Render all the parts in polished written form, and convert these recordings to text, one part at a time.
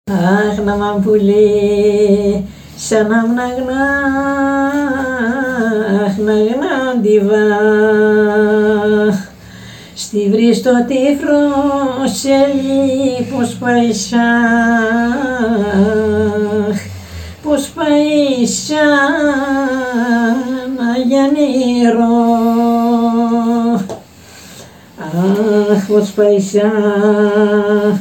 Αχ, να μ' πουλί, σαν να μ' γνάντιβα, στη βρίστο τη φρόσελη, πως πάει πως πάει σαν αγιανήρο. Αχ, πως πάει σαν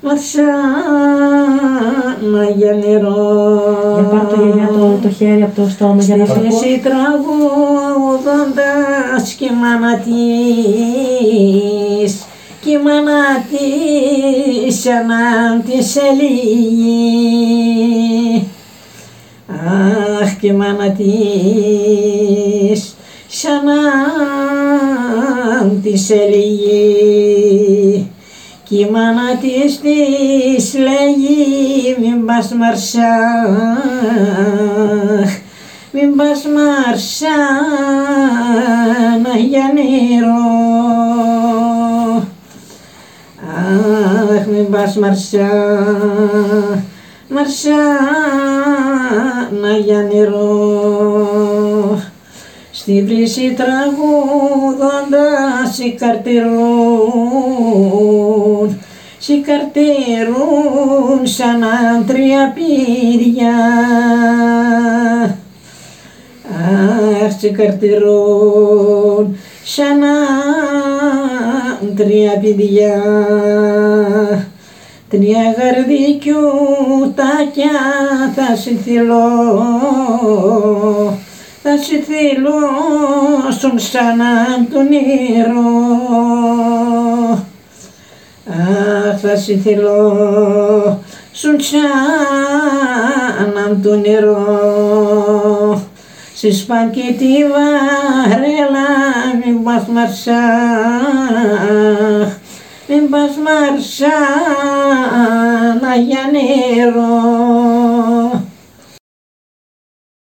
για νερό. Για πάρ' το γιαγιά το χέρι από το στόμα για να το ακούω. Στη τραγουδώντας και η μάνα της σαν της ελίγη. Αχ, και η μάνα της σαν της ελίγη. Κι η μάνα της λέγει μην πας Μαρσά, μην πας Μαρσά για νερό. Αχ, μην πας Μαρσά, Μαρσά για νερό. Στη βρύση τραγουδώντας σηκαρτήρουν σαν τρία πήρια. Αχ, σηκαρτήρουν σαν τρία πήρια. Τρία γαρδικιούτακια θα συθυλώσουν σαν το νερό. Αχ, θα συθυλώσουν σαν το νερό. Στη σπάνκι τη βαρέλα μην πας Μαρσά, μην πας Μαρσά για νερό.